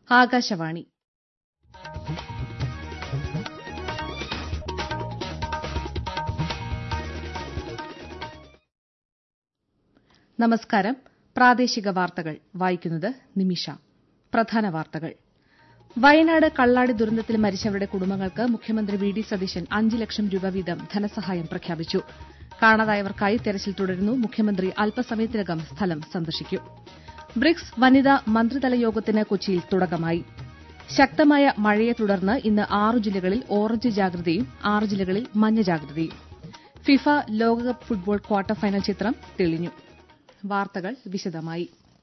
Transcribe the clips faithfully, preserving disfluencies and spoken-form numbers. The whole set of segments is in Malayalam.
ആകാശവാണി നമസ്കാരം. പ്രാദേശിക വാർത്തകൾ വായിക്കുന്നത് നിമിഷ. പ്രധാന വാർത്തകൾ. വയനാട് കള്ളാടി ദുരന്തത്തിൽ മരിച്ചവരുടെ കുടുംബങ്ങൾക്ക് മുഖ്യമന്ത്രി വി ഡി സതീശൻ അഞ്ച് ലക്ഷം രൂപ വീതം ധനസഹായം പ്രഖ്യാപിച്ചു. കാണാതായവർക്കായി തെരച്ചിൽ തുടരുന്നു. മുഖ്യമന്ത്രി അല്പസമയത്തിനകം സ്ഥലം സന്ദർശിക്കും. ബ്രിക്സ് വനിതാ മന്ത്രിതല യോഗത്തിന് കൊച്ചിയിൽ തുടക്കമായി. ശക്തമായ മഴയെ തുടർന്ന് ഇന്ന് ആറ് ജില്ലകളിൽ ഓറഞ്ച് ജാഗ്രതയും ആറ് ജില്ലകളിൽ മഞ്ഞ ജാഗ്രതയും. ഫിഫ ലോകകപ്പ് ഫുട്ബോൾ ക്വാർട്ടർ ഫൈനൽ ചിത്രം തെളിഞ്ഞു. വാർത്തകൾ വിശദമായി.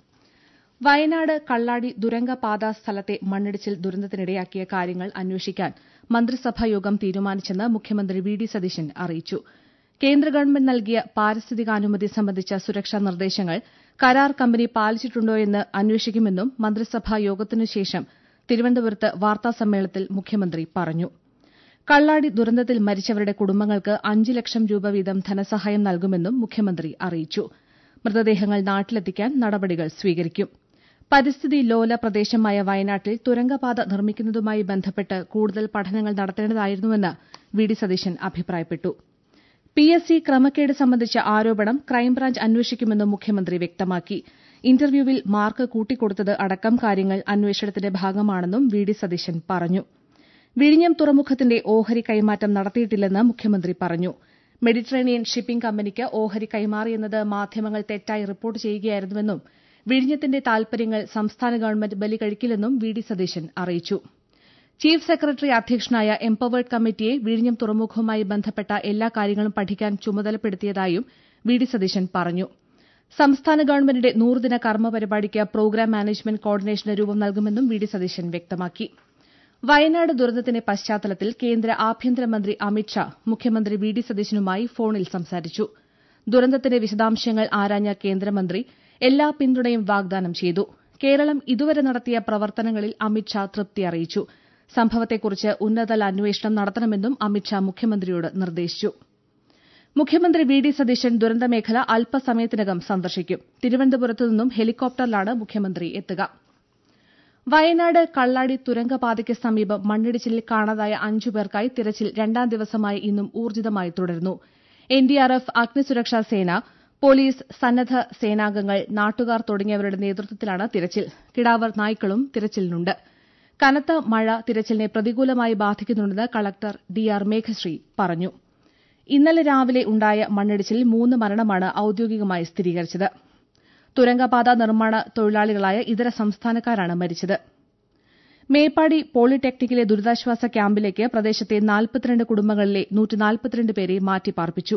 വയനാട് കള്ളാടി തുരങ്കപാത സ്ഥലത്തെ മണ്ണിടിച്ചിൽ ദുരന്തത്തിനിടയാക്കിയ കാര്യങ്ങൾ അന്വേഷിക്കാൻ മന്ത്രിസഭായോഗം തീരുമാനിച്ചെന്ന് മുഖ്യമന്ത്രി വി ഡി സതീശൻ അറിയിച്ചു. കേന്ദ്ര ഗവൺമെന്റ് നൽകിയ പാരിസ്ഥിതികാനുമതി സംബന്ധിച്ച സുരക്ഷാ നിർദ്ദേശങ്ങൾ കരാർ കമ്പനി പാലിച്ചിട്ടുണ്ടോയെന്ന് അന്വേഷിക്കുമെന്നും മന്ത്രിസഭാ യോഗത്തിനുശേഷം തിരുവനന്തപുരത്ത് വാർത്താസമ്മേളനത്തിൽ മുഖ്യമന്ത്രി പറഞ്ഞു. കള്ളാടി ദുരന്തത്തിൽ മരിച്ചവരുടെ കുടുംബങ്ങൾക്ക് അഞ്ച് ലക്ഷം രൂപ വീതം ധനസഹായം നൽകുമെന്നും മുഖ്യമന്ത്രി അറിയിച്ചു. മൃതദേഹങ്ങൾ നാട്ടിലെത്തിക്കാൻ നടപടികൾ സ്വീകരിക്കും. പരിസ്ഥിതി ലോല പ്രദേശമായ വയനാട്ടിൽ തുരങ്കപാത നിർമ്മിക്കുന്നതുമായി ബന്ധപ്പെട്ട് കൂടുതൽ പഠനങ്ങൾ നടത്തേണ്ടതായിരുന്നുവെന്ന് വി ഡി സതീശൻ അഭിപ്രായപ്പെട്ടു. പി എസ് സി ക്രമക്കേട് സംബന്ധിച്ച ആരോപണം ക്രൈംബ്രാഞ്ച് അന്വേഷിക്കുമെന്നും മുഖ്യമന്ത്രി വ്യക്തമാക്കി. ഇന്റർവ്യൂവിൽ മാർക്ക് കൂട്ടിക്കൊടുത്തത് അടക്കം കാര്യങ്ങൾ അന്വേഷണത്തിന്റെ ഭാഗമാണെന്നും വി ഡി സതീശൻ പറഞ്ഞു. വിഴിഞ്ഞം തുറമുഖത്തിന്റെ ഓഹരി കൈമാറ്റം നടത്തിയിട്ടില്ലെന്ന് മുഖ്യമന്ത്രി പറഞ്ഞു. മെഡിറ്ററേനിയൻ ഷിപ്പിംഗ് കമ്പനിക്ക് ഓഹരി കൈമാറിയെന്നത് മാധ്യമങ്ങൾ തെറ്റായി റിപ്പോർട്ട് ചെയ്യുകയായിരുന്നുവെന്നും വിഴിഞ്ഞത്തിന്റെ താൽപര്യങ്ങൾ സംസ്ഥാന ഗവൺമെന്റ് ബലികഴിക്കില്ലെന്നും വി ഡി സതീശൻ അറിയിച്ചു. ചീഫ് സെക്രട്ടറി അധ്യക്ഷനായ എംപവേർഡ് കമ്മിറ്റിയെ വിഴിഞ്ഞം തുറമുഖവുമായി ബന്ധപ്പെട്ട എല്ലാ കാര്യങ്ങളും പഠിക്കാൻ ചുമതലപ്പെടുത്തിയതായും വി ഡി സതീശൻ പറഞ്ഞു. സംസ്ഥാന ഗവൺമെന്റിന്റെ നൂറുദിന കർമ്മ പരിപാടിക്ക് പ്രോഗ്രാം മാനേജ്മെന്റ് കോർഡിനേഷന് രൂപം നൽകുമെന്നും വി ഡി സതീശൻ വ്യക്തമാക്കി. വയനാട് ദുരന്തത്തിന്റെ പശ്ചാത്തലത്തിൽ കേന്ദ്ര ആഭ്യന്തരമന്ത്രി അമിത്ഷാ മുഖ്യമന്ത്രി വി ഡി സതീശനുമായി ഫോണിൽ സംസാരിച്ചു. ദുരന്തത്തിന്റെ വിശദാംശങ്ങൾ ആരാഞ്ഞ കേന്ദ്രമന്ത്രി എല്ലാ പിന്തുണയും വാഗ്ദാനം ചെയ്തു. കേരളം ഇതുവരെ നടത്തിയ പ്രവർത്തനങ്ങളിൽ അമിത്ഷാ തൃപ്തി അറിയിച്ചു. സംഭവത്തെക്കുറിച്ച് ഉന്നതതല അന്വേഷണം നടത്തണമെന്നും അമിത്ഷാ മുഖ്യമന്ത്രിയോട് നിർദ്ദേശിച്ചു. മുഖ്യമന്ത്രി വി ഡി സതീശൻ ദുരന്തമേഖല അല്പസമയത്തിനകം സന്ദർശിക്കും. തിരുവനന്തപുരത്തു നിന്നും ഹെലികോപ്റ്ററിലാണ് മുഖ്യമന്ത്രി എത്തുക. വയനാട് കള്ളാടി തുരങ്കപാതയ്ക്ക് സമീപം മണ്ണിടിച്ചിലിൽ കാണാതായ അഞ്ചുപേർക്കായി തിരച്ചിൽ രണ്ടാം ദിവസമായ ഇന്നും ഊർജ്ജിതമായി തുടരുന്നു. എൻ ഡി ആർ എഫ്, അഗ്നിസുരക്ഷാ സേന, പോലീസ്, സന്നദ്ധ സേനാംഗങ്ങൾ, നാട്ടുകാർ തുടങ്ങിയവരുടെ നേതൃത്വത്തിലാണ് തിരച്ചിൽ. കിടാവർ നായ്ക്കളും തിരച്ചിലിനുണ്ട്. കനത്ത മഴ തിരച്ചിലിനെ പ്രതികൂലമായി ബാധിക്കുന്നുണ്ടെന്ന് കളക്ടർ ഡി ആർ മേഘശ്രീ പറഞ്ഞു. ഇന്നലെ രാവിലെ ഉണ്ടായ മണ്ണിടിച്ചിലിൽ മൂന്ന് മരണമാണ് ഔദ്യോഗികമായി സ്ഥിരീകരിച്ചത്. തുരങ്കപാത നിർമ്മാണ തൊഴിലാളികളായ ഇതര സംസ്ഥാനക്കാരാണ് മരിച്ചത്. മേപ്പാടി പോളിടെക്നിക്കിലെ ദുരിതാശ്വാസ ക്യാമ്പിലേക്ക് പ്രദേശത്തെ നാൽപ്പത്തിരണ്ട് കുടുംബങ്ങളിലെ നൂറ്റിനാൽപ്പത്തിരണ്ട് പേരെ മാറ്റിപ്പാർപ്പിച്ചു.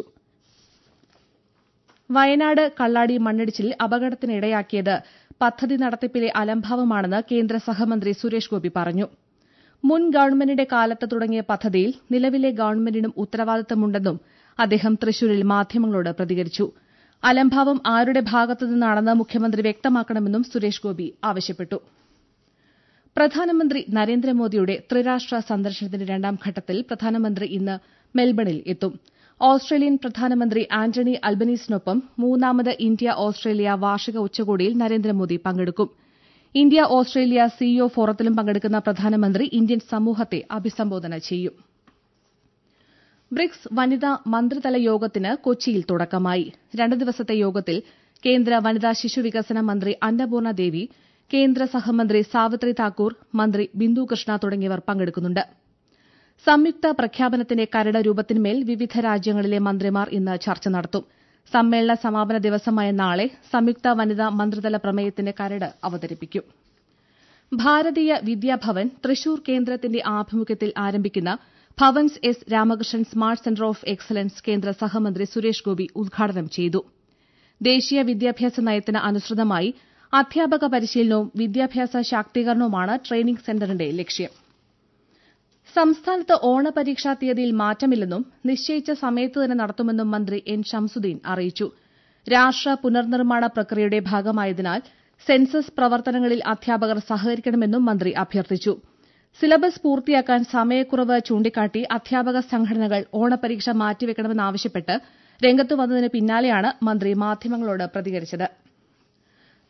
വയനാട് കള്ളാടി മണ്ണിടിച്ചിലിൽ അപകടത്തിനിടയാക്കിയത് പദ്ധതി നടത്തിപ്പിലെ അലംഭാവമാണെന്ന് കേന്ദ്ര സഹമന്ത്രി സുരേഷ് ഗോപി പറഞ്ഞു. മുൻ ഗവൺമെന്റിന്റെ കാലത്ത് തുടങ്ങിയ പദ്ധതിയിൽ നിലവിലെ ഗവൺമെന്റിനും ഉത്തരവാദിത്തമുണ്ടെന്നും അദ്ദേഹം തൃശൂരിൽ മാധ്യമങ്ങളോട് പ്രതികരിച്ചു. അലംഭാവം ആരുടെ ഭാഗത്തുനിന്നാണെന്ന് മുഖ്യമന്ത്രി വ്യക്തമാക്കണമെന്നും സുരേഷ് ഗോപി ആവശ്യപ്പെട്ടു. പ്രധാനമന്ത്രി നരേന്ദ്രമോദിയുടെ ത്രിരാഷ്ട്ര സന്ദർശനത്തിന്റെ രണ്ടാം ഘട്ടത്തിൽ പ്രധാനമന്ത്രി ഇന്ന് മെൽബണിൽ എത്തും. ഓസ്ട്രേലിയൻ പ്രധാനമന്ത്രി ആന്റണി അൽബനീസിനൊപ്പം മൂന്നാമത് ഇന്ത്യ ഓസ്ട്രേലിയ വാർഷിക ഉച്ചകോടിയിൽ നരേന്ദ്രമോദി പങ്കെടുക്കും. ഇന്ത്യ ഓസ്ട്രേലിയ സിഇഒ ഫോറത്തിലും പങ്കെടുക്കുന്ന പ്രധാനമന്ത്രി ഇന്ത്യൻ സമൂഹത്തെ അഭിസംബോധന ചെയ്യും. ബ്രിക്സ് വനിതാ മന്ത്രിതല യോഗത്തിന് കൊച്ചിയിൽ തുടക്കമായി. രണ്ട് ദിവസത്തെ യോഗത്തിൽ കേന്ദ്ര വനിതാ ശിശുവികസന മന്ത്രി അന്നപൂർണ ദേവി, കേന്ദ്ര സഹമന്ത്രി സാവിത്രി താക്കൂർ, മന്ത്രി ബിന്ദു കൃഷ്ണ തുടങ്ങിയവർ പങ്കെടുക്കുന്നുണ്ട്. സംയുക്ത പ്രഖ്യാപനത്തിന്റെ കരട് രൂപത്തിന്മേൽ വിവിധ രാജ്യങ്ങളിലെ മന്ത്രിമാർ ഇന്ന് ചർച്ച നടത്തും. സമ്മേളന സമാപന ദിവസമായ നാളെ സംയുക്ത വനിതാ മന്ത്രിതല പ്രമേയത്തിന്റെ കരട് അവതരിപ്പിക്കും. ഭാരതീയ വിദ്യാഭവൻ തൃശൂർ കേന്ദ്രത്തിന്റെ ആഭിമുഖ്യത്തിൽ ആരംഭിക്കുന്ന Bhavans S Ramakrishnan smart centre of excellence കേന്ദ്ര സഹമന്ത്രി സുരേഷ് ഗോപി ഉദ്ഘാടനം ചെയ്തു. ദേശീയ വിദ്യാഭ്യാസ നയത്തിന് അനുസൃതമായി അധ്യാപക പരിശീലനവും വിദ്യാഭ്യാസ ശാക്തീകരണവുമാണ് ട്രെയിനിംഗ് സെന്ററിന്റെ ലക്ഷ്യം. സംസ്ഥാനത്ത് ഓണപരീക്ഷാ തീയതിയിൽ മാറ്റമില്ലെന്നും നിശ്ചയിച്ച സമയത്ത് തന്നെ നടത്തുമെന്നും മന്ത്രി എൻ ഷംസുദ്ദീൻ അറിയിച്ചു. രാഷ്ട്ര പുനർനിർമ്മാണ പ്രക്രിയയുടെ ഭാഗമായതിനാൽ സെൻസസ് പ്രവർത്തനങ്ങളിൽ അധ്യാപകർ സഹകരിക്കണമെന്നും മന്ത്രി അഭ്യർത്ഥിച്ചു. സിലബസ് പൂർത്തിയാക്കാൻ സമയക്കുറവ് ചൂണ്ടിക്കാട്ടി അധ്യാപക സംഘടനകൾ ഓണപരീക്ഷ മാറ്റിവെക്കണമെന്നാവശ്യപ്പെട്ട് രംഗത്ത് വന്നതിന് പിന്നാലെയാണ് മന്ത്രി മാധ്യമങ്ങളോട് പ്രതികരിച്ചത്.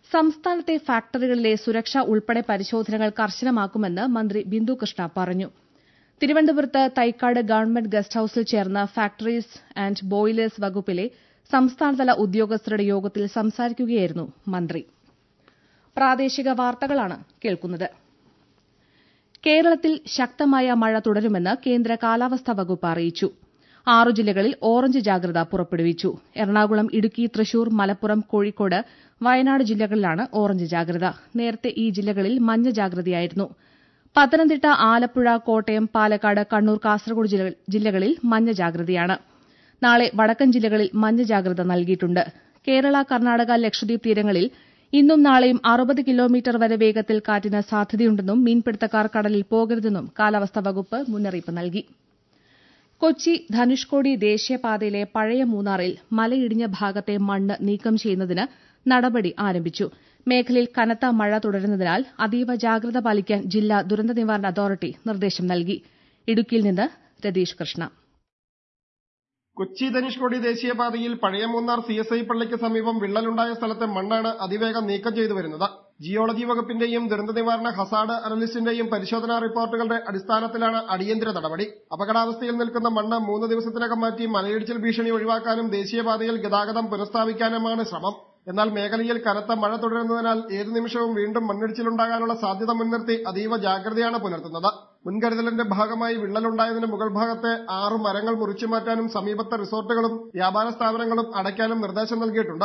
സംസ്ഥാനത്തെ ഫാക്ടറികളിലെ സുരക്ഷ ഉൾപ്പെടെ പരിശോധനകൾ കർശനമാക്കുമെന്ന് മന്ത്രി ബിന്ദു കൃഷ്ണ പറഞ്ഞു. തിരുവനന്തപുരത്ത് തൈക്കാട് ഗവൺമെന്റ് ഗസ്റ്റ് ഹൌസിൽ ചേർന്ന ഫാക്ടറീസ് ആന്റ് ബോയിലേഴ്സ് വകുപ്പിലെ സംസ്ഥാനതല ഉദ്യോഗസ്ഥരുടെ യോഗത്തിൽ സംസാരിക്കുകയായിരുന്നു മന്ത്രി. പ്രാദേശിക വാർത്തകളാണ് കേൾക്കുന്നത്. കേരളത്തിൽ ശക്തമായ മഴ തുടരുമെന്ന് കേന്ദ്ര കാലാവസ്ഥാ വകുപ്പ് അറിയിച്ചു. ആറു ജില്ലകളിൽ ഓറഞ്ച് ജാഗ്രത പുറപ്പെടുവിച്ചു. എറണാകുളം, ഇടുക്കി, തൃശൂർ, മലപ്പുറം, കോഴിക്കോട്, വയനാട് ജില്ലകളിലാണ് ഓറഞ്ച് ജാഗ്രത. നേരത്തെ ഈ ജില്ലകളിൽ മഞ്ഞ ജാഗ്രതയായിരുന്നു. പത്തനംതിട്ട, ആലപ്പുഴ, കോട്ടയം, പാലക്കാട്, കണ്ണൂർ, കാസർഗോഡ് ജില്ലകളിൽ മഞ്ഞ ജാഗ്രതയാണ്. നാളെ വടക്കൻ ജില്ലകളിൽ മഞ്ഞ ജാഗ്രത നൽകിയിട്ടുണ്ട്. കേരള, കർണാടക, ലക്ഷദ്വീപ് തീരങ്ങളിൽ ഇന്നും നാളെയും അറുപത് കിലോമീറ്റർ വരെ വേഗത്തിൽ കാറ്റിന് സാധ്യതയുണ്ടെന്നും മീൻപിടുത്തക്കാർ കടലിൽ പോകരുതെന്നും കാലാവസ്ഥാ വകുപ്പ് മുന്നറിയിപ്പ് നൽകി. കൊച്ചി ധനുഷ്കോടി ദേശീയപാതയിലെ പഴയ മൂന്നാറിൽ മലയിടിഞ്ഞ ഭാഗത്തെ മണ്ണ് നീക്കം ചെയ്യുന്നതിന് നടപടി ആരംഭിച്ചു. മേഖലയിൽ കനത്ത മഴ തുടരുന്നതിനാൽ അതീവ ജാഗ്രത പാലിക്കാൻ ജില്ലാ ദുരന്ത നിവാരണ അതോറിറ്റി നിർദ്ദേശം നൽകി. ഇടുക്കിയിൽ നിന്ന് രതീഷ് കൃഷ്ണ. കൊച്ചി ധനുഷ്കോടി ദേശീയപാതയിൽ പഴയ മൂന്നാർ സി എസ് ഐ പള്ളിക്ക് സമീപം വിള്ളലുണ്ടായ സ്ഥലത്തെ മണ്ണാണ് അതിവേഗം നീക്കം ചെയ്തു വരുന്നത്. ജിയോളജി വകുപ്പിന്റെയും ദുരന്ത നിവാരണ ഹസാഡ് അനലിസ്റ്റിന്റെയും പരിശോധനാ റിപ്പോർട്ടുകളുടെ അടിസ്ഥാനത്തിലാണ് അടിയന്തര നടപടി. അപകടാവസ്ഥയിൽ നിൽക്കുന്ന മണ്ണ് മൂന്ന് ദിവസത്തിനകം മാറ്റി മലയിടിച്ചിൽ ഭീഷണി ഒഴിവാക്കാനും ദേശീയപാതയിൽ ഗതാഗതം പുനഃസ്ഥാപിക്കാനുമാണ് ശ്രമം. എന്നാൽ മേഖലയിൽ കനത്ത മഴ തുടരുന്നതിനാൽ ഏതു നിമിഷവും വീണ്ടും മണ്ണിടിച്ചിലുണ്ടാകാനുള്ള സാധ്യത മുൻനിർത്തി അതീവ ജാഗ്രതയാണ് പുലർത്തുന്നത്. മുൻകരുതലിന്റെ ഭാഗമായി വിള്ളലുണ്ടായതിന് മുകൾ ഭാഗത്തെ ആറ് മരങ്ങൾ മുറിച്ചുമാറ്റാനും സമീപത്തെ റിസോർട്ടുകളും വ്യാപാര സ്ഥാപനങ്ങളും അടയ്ക്കാനും നിർദ്ദേശം നൽകിയിട്ടുണ്ട്.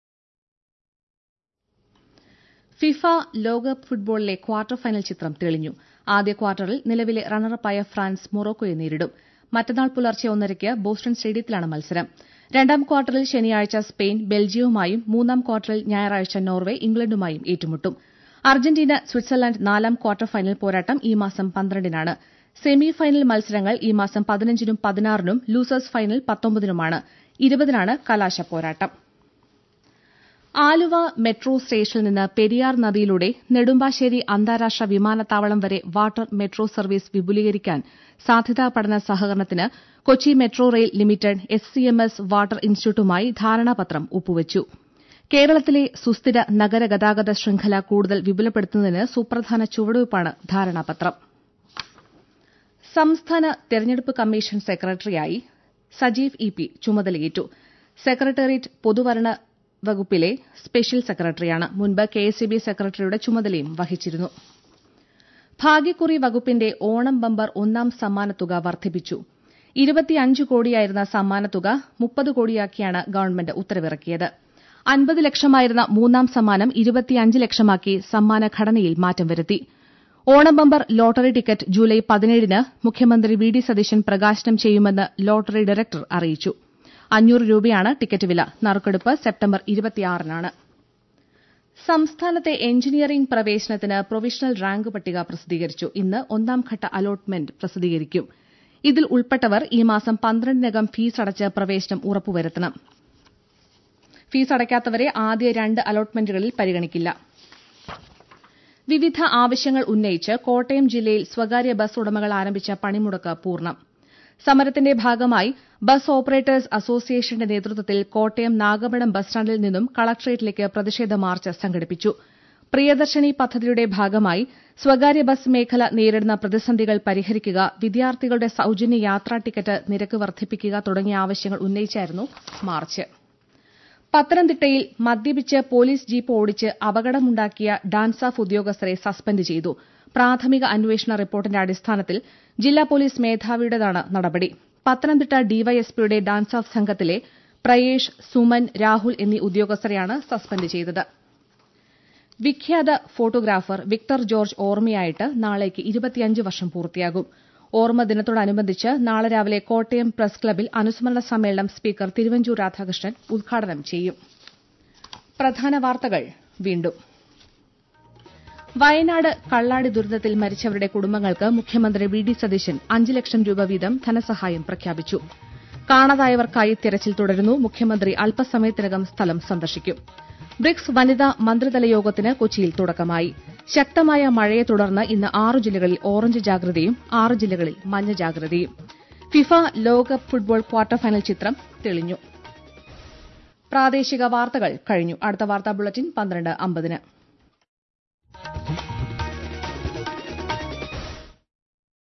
ഫിഫ ലോകകപ്പ് ഫുട്ബോളിലെ ക്വാർട്ടർ ഫൈനൽ ചിത്രം തെളിഞ്ഞു. ആദ്യ ക്വാർട്ടറിൽ നിലവിലെ റണ്ണറപ്പായ ഫ്രാൻസ് മൊറോക്കോയെ നേരിടും. മറ്റന്നാൾ പുലർച്ചെ ഒന്നരയ്ക്ക് ബോസ്റ്റൺ സ്റ്റേഡിയത്തിലാണ് മത്സരം. രണ്ടാം ക്വാർട്ടറിൽ ശനിയാഴ്ച സ്പെയിൻ ബെൽജിയവുമായും മൂന്നാം ക്വാർട്ടറിൽ ഞായറാഴ്ച നോർവെ ഇംഗ്ലണ്ടുമായും ഏറ്റുമുട്ടും. അർജന്റീന സ്വിറ്റ്സർലൻഡ് നാലാം ക്വാർട്ടർ ഫൈനൽ പോരാട്ടം ഈ മാസം പന്ത്രണ്ടിനാണ്. സെമി ഫൈനൽ മത്സരങ്ങൾ ഈ മാസം പതിനഞ്ചിനും പതിനാറിനും ലൂസേഴ്സ് ഫൈനൽ പത്തൊമ്പതിനുമാണ്. ഇരുപതിനാണ് കലാശ പോരാട്ടം. ആലുവ മെട്രോ സ്റ്റേഷനിൽ നിന്ന് പെരിയാർ നദിയിലൂടെ നെടുമ്പാശ്ശേരി അന്താരാഷ്ട്ര വിമാനത്താവളം വരെ വാട്ടർ മെട്രോ സർവീസ് വിപുലീകരിക്കാൻ സാധ്യതാ പഠന സഹകരണത്തിന് Kochi metro rail limited S C M S water ഇൻസ്റ്റിറ്റ്യൂട്ടുമായി ധാരണാപത്രം ഒപ്പുവച്ചു. കേരളത്തിലെ സുസ്ഥിര നഗര ഗതാഗത ശൃംഖല കൂടുതൽ വിപുലപ്പെടുത്തുന്നതിന് സുപ്രധാന ചുവടുവയ്പ്പാണ് ധാരണാപത്രം. സംസ്ഥാന തെരഞ്ഞെടുപ്പ് കമ്മീഷൻ സെക്രട്ടറിയായി സജീവ് ഇ പി ചുമതലയേറ്റു. സെക്രട്ടേറിയറ്റ് പൊതുഭരണ വകുപ്പിലെ സ്പെഷ്യൽ സെക്രട്ടറിയാണ്. മുൻപ് കെ എസ് ഇ ബി സെക്രട്ടറിയുടെ ചുമതലയും വഹിച്ചിരുന്നു. ഭാഗ്യക്കുറി വകുപ്പിന്റെ ഓണം ബമ്പർ ഒന്നാം സമ്മാനത്തുക വർദ്ധിപ്പിച്ചു. ഇരുപത്തിയഞ്ച് കോടിയായിരുന്ന സമ്മാനത്തുക മുപ്പത് കോടിയാക്കിയാണ് ഗവൺമെന്റ് ഉത്തരവിറക്കിയത്. അൻപത് ലക്ഷമായിരുന്ന മൂന്നാം സമ്മാനം ഇരുപത്തിയഞ്ച് ലക്ഷമാക്കി സമ്മാന ഘടനയിൽ മാറ്റം വരുത്തി. Onam bumper lottery ticket July പതിനേഴിന് മുഖ്യമന്ത്രി വി ഡി സതീശൻ പ്രകാശനം ചെയ്യുമെന്ന് ലോട്ടറി ഡയറക്ടർ അറിയിച്ചു. അഞ്ഞൂറ് രൂപയാണ് ടിക്കറ്റ് വില. നറുക്കെടുപ്പ് സെപ്റ്റംബർ ഇരുപത്തിയാറിനാണ്. സംസ്ഥാനത്തെ എഞ്ചിനീയറിംഗ് പ്രവേശനത്തിന് പ്രൊവിഷണൽ റാങ്ക് പട്ടിക പ്രസിദ്ധീകരിച്ചു. ഇന്ന് ഒന്നാംഘട്ട അലോട്ട്മെന്റ് പ്രസിദ്ധീകരിക്കും. ഇതിൽ ഉൾപ്പെട്ടവർ ഈ മാസം പന്ത്രണ്ടിനകം ഫീസ് അടച്ച് പ്രവേശനം ഉറപ്പുവരുത്തണം. ഫീസ് അടയ്ക്കാത്തവരെ ആദ്യ രണ്ട് അലോട്ട്മെന്റുകളിൽ പരിഗണിക്കില്ല. വിവിധ ആവശ്യങ്ങൾ ഉന്നയിച്ച് കോട്ടയം ജില്ലയിൽ സ്വകാര്യ ബസ് ഉടമകൾ ആരംഭിച്ച പണിമുടക്ക് പൂർണ്ണം. സമരത്തിന്റെ ഭാഗമായി ബസ് ഓപ്പറേറ്റേഴ്സ് അസോസിയേഷന്റെ നേതൃത്വത്തിൽ കോട്ടയം നാഗമ്പടം ബസ് സ്റ്റാൻഡിൽ നിന്നും കളക്ടറേറ്റിലേക്ക് പ്രതിഷേധ മാർച്ച് സംഘടിപ്പിച്ചു. പ്രിയദർശിനി പദ്ധതിയുടെ ഭാഗമായി സ്വകാര്യ ബസ് മേഖല നേരിടുന്ന പ്രതിസന്ധികൾ പരിഹരിക്കുക, വിദ്യാർത്ഥികളുടെ സൌജന്യ യാത്രാ ടിക്കറ്റ് നിരക്ക് വർദ്ധിപ്പിക്കുക തുടങ്ങിയ ആവശ്യങ്ങൾ ഉന്നയിച്ചായിരുന്നു മാർച്ച്. പത്തനംതിട്ടയിൽ മദ്യപിച്ച് പോലീസ് ജീപ്പ് ഓടിച്ച് അപകടമുണ്ടാക്കിയ ഡാൻസാഫ് ഉദ്യോഗസ്ഥരെ സസ്പെൻഡ് ചെയ്തു. പ്രാഥമിക അന്വേഷണ റിപ്പോർട്ടിന്റെ അടിസ്ഥാനത്തിൽ ജില്ലാ പോലീസ് മേധാവിയുടേതാണ് നടപടി. പത്തനംതിട്ട ഡിവൈഎസ്പിയുടെ ഡാൻസാഫ് സംഘത്തിലെ പ്രയേഷ്, സുമൻ, രാഹുൽ എന്നീ ഉദ്യോഗസ്ഥരെയാണ് സസ്പെൻഡ് ചെയ്തത്. വിഖ്യാത ഫോട്ടോഗ്രാഫർ വിക്ടർ ജോർജ് ഓർമ്മയായിട്ട് നാളേക്ക് ഇരുപത്തിയഞ്ച് വർഷം പൂർത്തിയാകും. ഓർമ്മ ദിനത്തോടനുബന്ധിച്ച് നാളെ രാവിലെ കോട്ടയം പ്രസ് ക്ലബ്ബിൽ അനുസ്മരണ സമ്മേളനം സ്പീക്കർ തിരുവഞ്ചൂർ രാധാകൃഷ്ണൻ ഉദ്ഘാടനം ചെയ്യും. പ്രധാന വാർത്തകൾ വീണ്ടും. വയനാട് കള്ളാടി ദുരന്തത്തിൽ മരിച്ചവരുടെ കുടുംബങ്ങൾക്ക് മുഖ്യമന്ത്രി വി ഡി സതീശൻ അഞ്ച് ലക്ഷം രൂപ വീതം ധനസഹായം പ്രഖ്യാപിച്ചു. കാണാതായവർക്കായി തെരച്ചിൽ തുടരുന്നു. മുഖ്യമന്ത്രി അല്പസമയത്തിനകം സ്ഥലം സന്ദർശിക്കും. ബ്രിക്സ് വനിതാ മന്ത്രിതല യോഗത്തിന് കൊച്ചിയിൽ തുടക്കമായി. ശക്തമായ മഴയെ തുടർന്ന് ഇന്ന് ആറ് ജില്ലകളിൽ ഓറഞ്ച് ജാഗ്രതയും ആറ് ജില്ലകളിൽ മഞ്ഞ ജാഗ്രതയും. ഫിഫ ലോകകപ്പ് ഫുട്ബോൾ ക്വാർട്ടർ ഫൈനൽ ചിത്രം തെളിഞ്ഞു. പ്രാദേശിക വാർത്തകൾ കഴിഞ്ഞു. അടുത്ത വാർത്താ ബുള്ളറ്റിൻ പന്ത്രണ്ട് അമ്പതിന്.